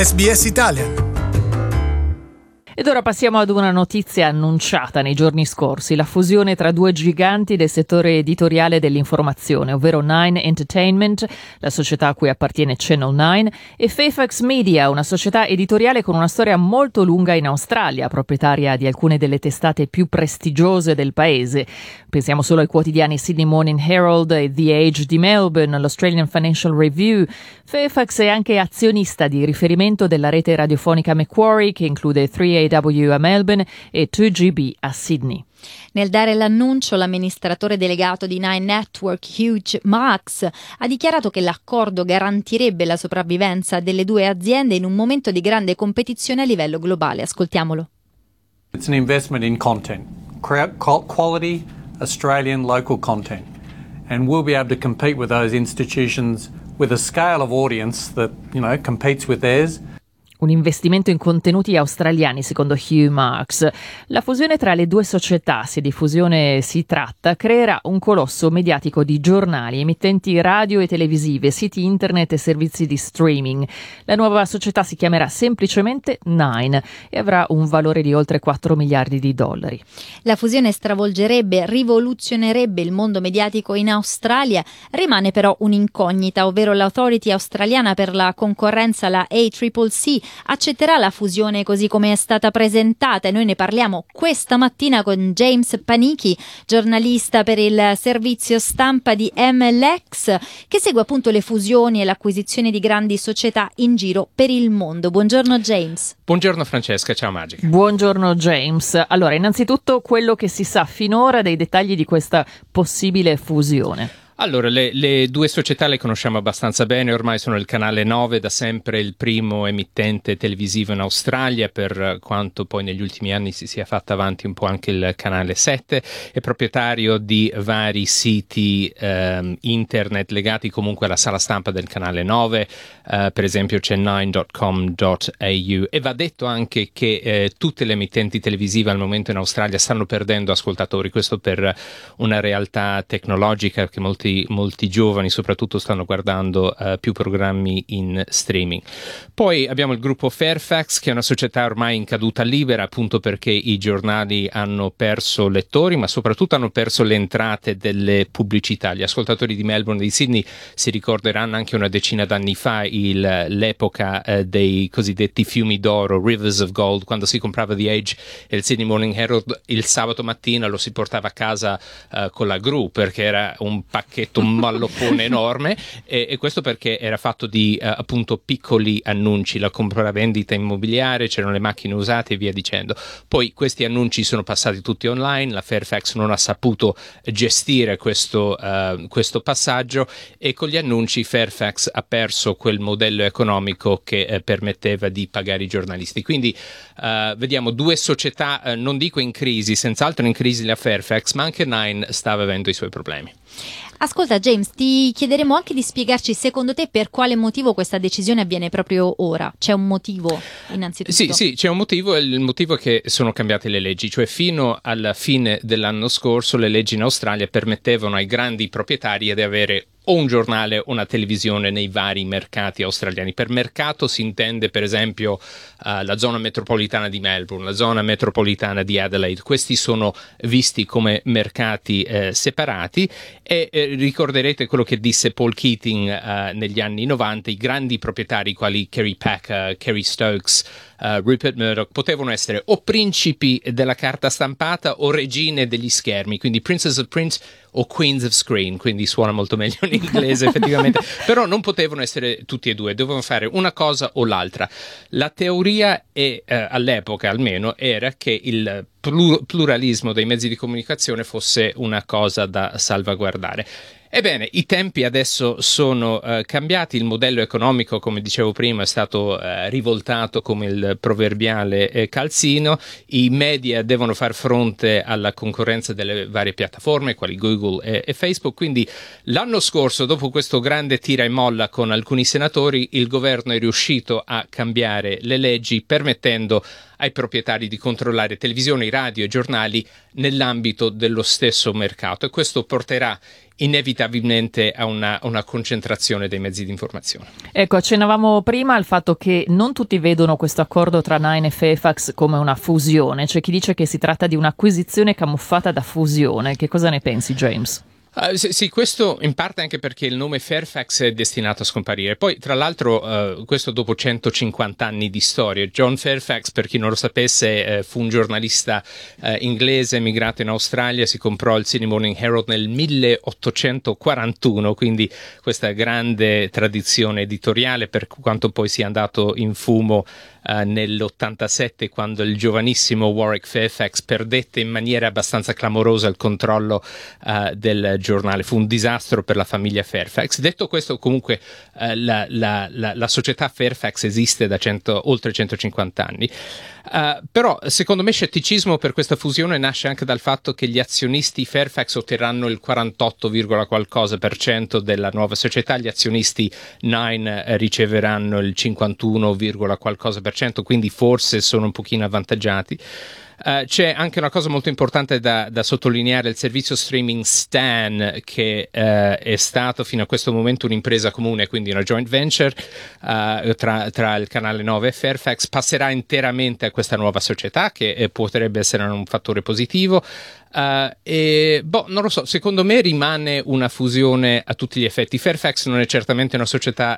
SBS Italian. Ed ora passiamo ad una notizia annunciata nei giorni scorsi, la fusione tra due giganti del settore editoriale dell'informazione, ovvero Nine Entertainment, la società a cui appartiene Channel 9, e Fairfax Media, una società editoriale con una storia molto lunga in Australia, proprietaria di alcune delle testate più prestigiose del paese. Pensiamo solo ai quotidiani Sydney Morning Herald e The Age di Melbourne, l'Australian Financial Review. Fairfax è anche azionista di riferimento della rete radiofonica Macquarie, che include 3AW a Melbourne e 2GB a Sydney. Nel dare l'annuncio, l'amministratore delegato di Nine Network, Hugh Marks, ha dichiarato che l'accordo garantirebbe la sopravvivenza delle due aziende in un momento di grande competizione a livello globale. Ascoltiamolo. It's an investment in content, quality Australian local content, and we'll be able to compete with those institutions with a scale of audience that, competes with theirs. Un investimento in contenuti australiani, secondo Hugh Marks. La fusione tra le due società, se di fusione si tratta, creerà un colosso mediatico di giornali, emittenti radio e televisive, siti internet e servizi di streaming. La nuova società si chiamerà semplicemente Nine e avrà un valore di oltre 4 miliardi di dollari. La fusione stravolgerebbe, rivoluzionerebbe il mondo mediatico in Australia. Rimane però un'incognita, ovvero l'Authority australiana per la concorrenza, la ACCC, accetterà la fusione così come è stata presentata, e noi ne parliamo questa mattina con James Panichi, giornalista per il servizio stampa di MLX, che segue appunto le fusioni e l'acquisizione di grandi società in giro per il mondo. Buongiorno James. Buongiorno Francesca, ciao Magica. Buongiorno James. Allora, innanzitutto quello che si sa finora dei dettagli di questa possibile fusione. Allora, le due società le conosciamo abbastanza bene, ormai sono il canale 9, da sempre il primo emittente televisivo in Australia, per quanto poi negli ultimi anni si sia fatta avanti un po' anche il canale 7, è proprietario di vari siti internet legati comunque alla sala stampa del canale 9, per esempio c'è 9.com.au, e va detto anche che tutte le emittenti televisive al momento in Australia stanno perdendo ascoltatori, questo per una realtà tecnologica che molti giovani soprattutto stanno guardando più programmi in streaming. Poi abbiamo il gruppo Fairfax, che è una società ormai in caduta libera, appunto perché i giornali hanno perso lettori, ma soprattutto hanno perso le entrate delle pubblicità. Gli ascoltatori di Melbourne e di Sydney si ricorderanno anche una decina d'anni fa l'epoca dei cosiddetti fiumi d'oro, Rivers of Gold, quando si comprava The Age e il Sydney Morning Herald il sabato mattina lo si portava a casa con la gru, perché era un pacchetto, un malloppone enorme, e questo perché era fatto di appunto piccoli annunci, la compravendita immobiliare, c'erano le macchine usate e via dicendo. Poi questi annunci sono passati tutti online, la Fairfax non ha saputo gestire questo passaggio, e con gli annunci Fairfax ha perso quel modello economico che permetteva di pagare i giornalisti. Quindi vediamo due società, non dico in crisi, senz'altro in crisi la Fairfax, ma anche Nine sta avendo i suoi problemi. Ascolta James, ti chiederemo anche di spiegarci secondo te per quale motivo questa decisione avviene proprio ora. C'è un motivo innanzitutto? Sì, c'è un motivo, il motivo è che sono cambiate le leggi, cioè fino alla fine dell'anno scorso le leggi in Australia permettevano ai grandi proprietari di avere o un giornale o una televisione nei vari mercati australiani. Per mercato si intende per esempio la zona metropolitana di Melbourne, la zona metropolitana di Adelaide. Questi sono visti come mercati separati, e ricorderete quello che disse Paul Keating negli anni 90, i grandi proprietari quali Kerry Packer, Kerry Stokes, Rupert Murdoch potevano essere o principi della carta stampata o regine degli schermi, quindi Princess of Print o Queens of Screen, quindi suona molto meglio in inglese effettivamente, però non potevano essere tutti e due, dovevano fare una cosa o l'altra. La teoria all'epoca almeno era che il pluralismo dei mezzi di comunicazione fosse una cosa da salvaguardare. Ebbene, i tempi adesso sono cambiati, il modello economico, come dicevo prima, è stato rivoltato come il proverbiale calzino, i media devono far fronte alla concorrenza delle varie piattaforme, quali Google e Facebook, quindi l'anno scorso, dopo questo grande tira e molla con alcuni senatori, il governo è riuscito a cambiare le leggi permettendo ai proprietari di controllare televisioni, radio e giornali nell'ambito dello stesso mercato, e questo porterà inevitabilmente a una concentrazione dei mezzi di informazione. Ecco, accennavamo prima al fatto che non tutti vedono questo accordo tra Nine e Fairfax come una fusione. C'è chi dice che si tratta di un'acquisizione camuffata da fusione. Che cosa ne pensi, James? Sì, questo in parte anche perché il nome Fairfax è destinato a scomparire. Poi, tra l'altro, questo dopo 150 anni di storia. John Fairfax, per chi non lo sapesse, fu un giornalista inglese emigrato in Australia, si comprò il Sydney Morning Herald nel 1841, quindi questa grande tradizione editoriale, per quanto poi sia andato in fumo nell'87, quando il giovanissimo Warwick Fairfax perdette in maniera abbastanza clamorosa il controllo del giornale. Fu un disastro per la famiglia Fairfax. Detto questo, comunque la società Fairfax esiste da oltre 150 anni. Però secondo me scetticismo per questa fusione nasce anche dal fatto che gli azionisti Fairfax otterranno il 48, qualcosa per cento della nuova società, gli azionisti Nine riceveranno il 51, qualcosa per cento, quindi forse sono un pochino avvantaggiati. C'è anche una cosa molto importante da sottolineare: il servizio streaming Stan, che è stato fino a questo momento un'impresa comune, quindi una joint venture tra il canale 9 e Fairfax, passerà interamente a questa nuova società, che potrebbe essere un fattore positivo. Non lo so, secondo me rimane una fusione a tutti gli effetti. Fairfax non è certamente una società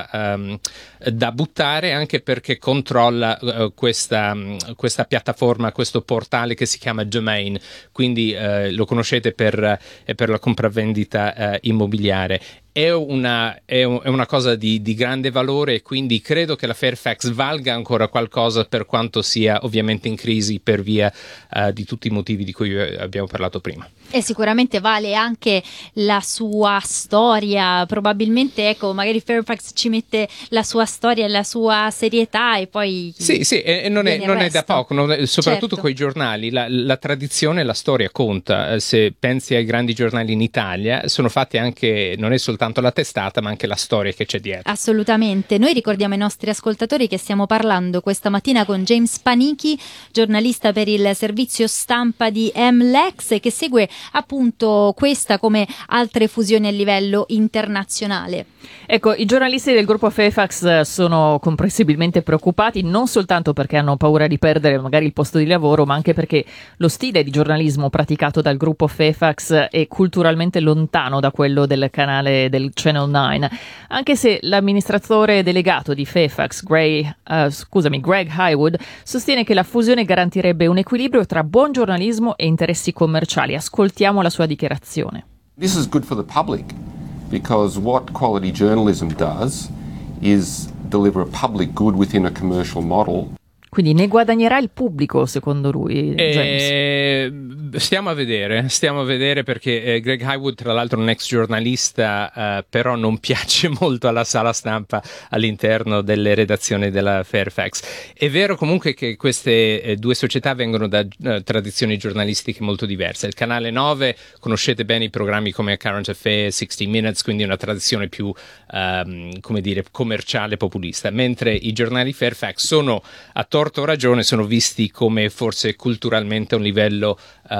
da buttare, anche perché controlla questa piattaforma, questo portale che si chiama Domain, quindi lo conoscete per la compravendita immobiliare. È una cosa di grande valore, e quindi credo che la Fairfax valga ancora qualcosa, per quanto sia ovviamente in crisi per via di tutti i motivi di cui abbiamo parlato prima. E sicuramente vale anche la sua storia, probabilmente, ecco, magari Fairfax ci mette la sua storia e la sua serietà, e poi sì, e non è da poco, soprattutto certo. coi giornali, la tradizione e la storia conta. Se pensi ai grandi giornali in Italia, sono fatti anche, non è soltanto la testata, ma anche la storia che c'è dietro. Assolutamente. Noi ricordiamo ai nostri ascoltatori che stiamo parlando questa mattina con James Panichi, giornalista per il servizio stampa di MLEX, che segue appunto questa come altre fusioni a livello internazionale. Ecco, i giornalisti del gruppo Fairfax sono comprensibilmente preoccupati, non soltanto perché hanno paura di perdere magari il posto di lavoro, ma anche perché lo stile di giornalismo praticato dal gruppo Fairfax è culturalmente lontano da quello del canale del Channel 9, anche se l'amministratore delegato di Fairfax, Greg Highwood, sostiene che la fusione garantirebbe un equilibrio tra buon giornalismo e interessi commerciali. Ascoltiamo la sua dichiarazione. This is good for the public, because what quality journalism does is deliver a public good within a commercial model. Quindi ne guadagnerà il pubblico, secondo lui, James? Stiamo a vedere perché Greg Highwood, tra l'altro un ex giornalista, però non piace molto alla sala stampa all'interno delle redazioni della Fairfax. È vero comunque che queste due società vengono da tradizioni giornalistiche molto diverse. Il canale 9, conoscete bene i programmi come Current Affairs, 60 Minutes, quindi una tradizione più commerciale, populista, mentre i giornali Fairfax sono, a torto o ragione, sono visti come forse culturalmente a un livello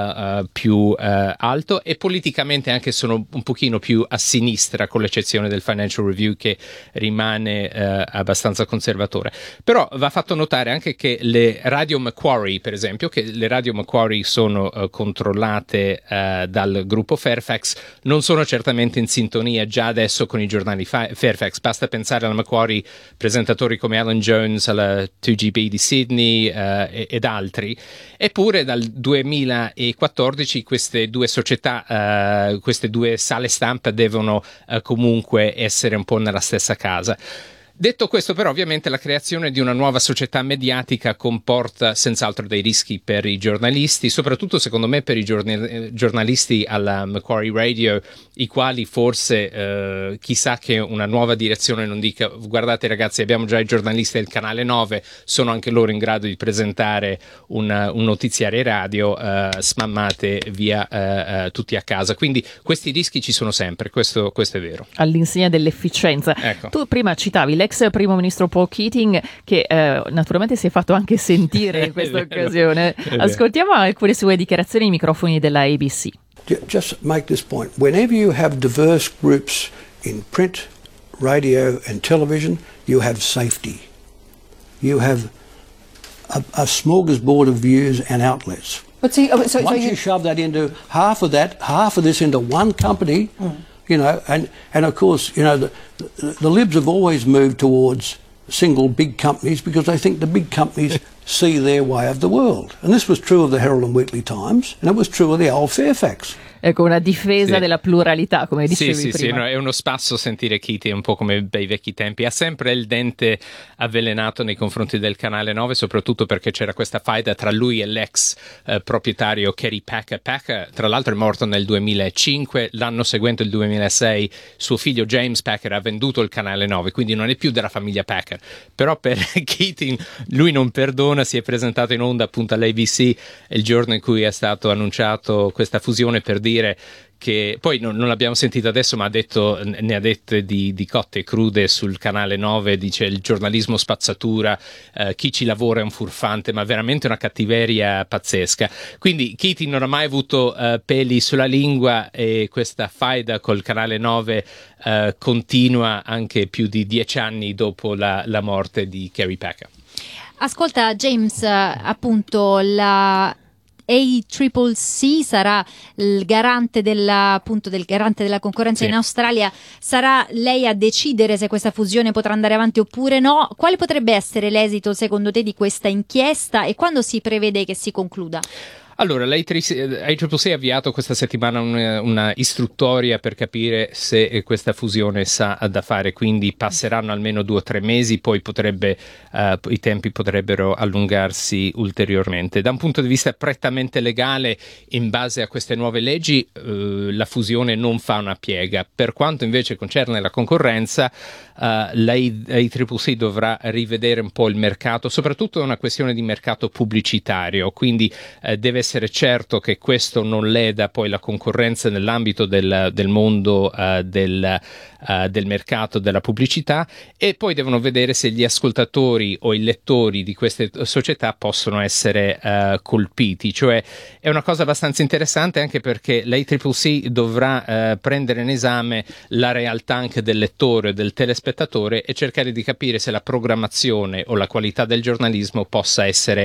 più alto, e politicamente anche sono un pochino più a sinistra, con l'eccezione del Financial Review, che rimane abbastanza conservatore. Però va fatto notare anche che le radio Macquarie, per esempio, che le radio Macquarie sono controllate dal gruppo Fairfax, non sono certamente in sintonia già adesso con i giornali Fairfax. Basta pensare alla Macquarie, presentatori come Alan Jones alla 2GB di Sydney ed altri. Eppure dal 2014 queste due società, queste due sale stampa devono comunque essere un po' nella stessa casa. Detto questo, però, ovviamente la creazione di una nuova società mediatica comporta senz'altro dei rischi per i giornalisti, soprattutto secondo me per i giornalisti alla Macquarie Radio, i quali forse chissà che una nuova direzione non dica: guardate ragazzi, abbiamo già i giornalisti del canale 9, sono anche loro in grado di presentare un notiziario radio, smammate via tutti a casa. Quindi questi rischi ci sono sempre, questo è vero. All'insegna dell'efficienza. Ecco. Tu prima citavi l'ex primo ministro Paul Keating, che naturalmente si è fatto anche sentire in questa occasione. Ascoltiamo alcune sue dichiarazioni ai microfoni della ABC. just make this point. Whenever you have diverse groups in print, radio and television, you have safety. You have a smorgasbord of views and outlets. But see, Once you shove that into half of this into one company, you know, and of course, you know, the Libs have always moved towards single big companies because they think the big companies see their way of the world. And this was true of the Herald and Weekly Times, and it was true of the old Fairfax. Ecco, una difesa della pluralità, come dicevi prima. Sì, no, è uno spasso sentire Keating, un po' come bei vecchi tempi. Ha sempre il dente avvelenato nei confronti del Canale 9, soprattutto perché c'era questa faida tra lui e l'ex proprietario Kerry Packer. Packer, tra l'altro, è morto nel 2005. L'anno seguente, il 2006, suo figlio James Packer ha venduto il Canale 9, quindi non è più della famiglia Packer. Però per Keating lui non perdona, si è presentato in onda appunto all'ABC il giorno in cui è stato annunciato questa fusione per dire che poi non l'abbiamo sentito adesso, ma ne ha dette di cotte e crude sul Canale 9, dice il giornalismo spazzatura, chi ci lavora è un furfante, ma veramente una cattiveria pazzesca. Quindi Keating non ha mai avuto peli sulla lingua e questa faida col Canale 9 continua anche più di 10 anni dopo la morte di Kerry Packer. Ascolta James, appunto la ACCC sarà il garante del garante della concorrenza in Australia. Sarà lei a decidere se questa fusione potrà andare avanti oppure no. Quale potrebbe essere l'esito secondo te di questa inchiesta e quando si prevede che si concluda? Allora, l'ACCC ha avviato questa settimana una istruttoria per capire se questa fusione sa da fare, quindi passeranno almeno 2 o 3 mesi, poi i tempi potrebbero allungarsi ulteriormente. Da un punto di vista prettamente legale, in base a queste nuove leggi, la fusione non fa una piega. Per quanto invece concerne la concorrenza, l'ACCC dovrà rivedere un po' il mercato, soprattutto è una questione di mercato pubblicitario, quindi deve essere certo che questo non leda poi la concorrenza nell'ambito del mondo del mercato della pubblicità, e poi devono vedere se gli ascoltatori o i lettori di queste società possono essere colpiti. Cioè è una cosa abbastanza interessante, anche perché l'ACCC dovrà prendere in esame la realtà anche del lettore e del telespettatore e cercare di capire se la programmazione o la qualità del giornalismo possa essere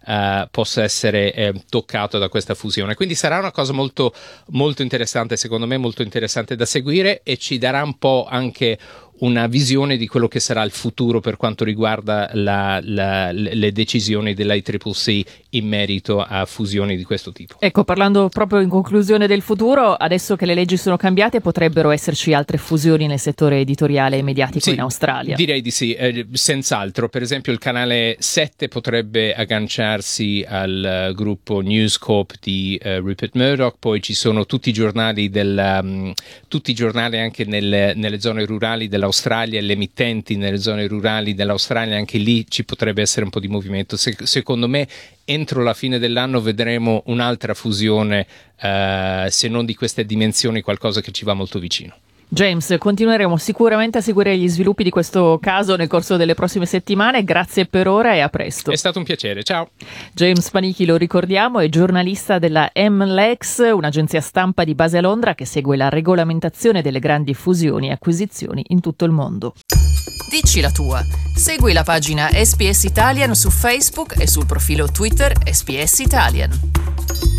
toccato da questa fusione. Quindi sarà una cosa molto, molto interessante, secondo me molto interessante da seguire, e ci darà un po' anche una visione di quello che sarà il futuro per quanto riguarda le decisioni dell'ACCC in merito a fusioni di questo tipo. Ecco, parlando proprio in conclusione del futuro, adesso che le leggi sono cambiate, potrebbero esserci altre fusioni nel settore editoriale e mediatico in Australia? Direi di sì, senz'altro. Per esempio il canale 7 potrebbe agganciarsi al gruppo News Corp di Rupert Murdoch, poi ci sono tutti i giornali anche nelle zone rurali dell'Australia, le emittenti nelle zone rurali dell'Australia, anche lì ci potrebbe essere un po' di movimento. Secondo me entro la fine dell'anno vedremo un'altra fusione, se non di queste dimensioni, qualcosa che ci va molto vicino. James, continueremo sicuramente a seguire gli sviluppi di questo caso nel corso delle prossime settimane. Grazie per ora e a presto. È stato un piacere, ciao. James Panichi, lo ricordiamo, è giornalista della MLEX, un'agenzia stampa di base a Londra che segue la regolamentazione delle grandi fusioni e acquisizioni in tutto il mondo. Dici la tua. Segui la pagina SPS Italian su Facebook e sul profilo Twitter SPS Italian.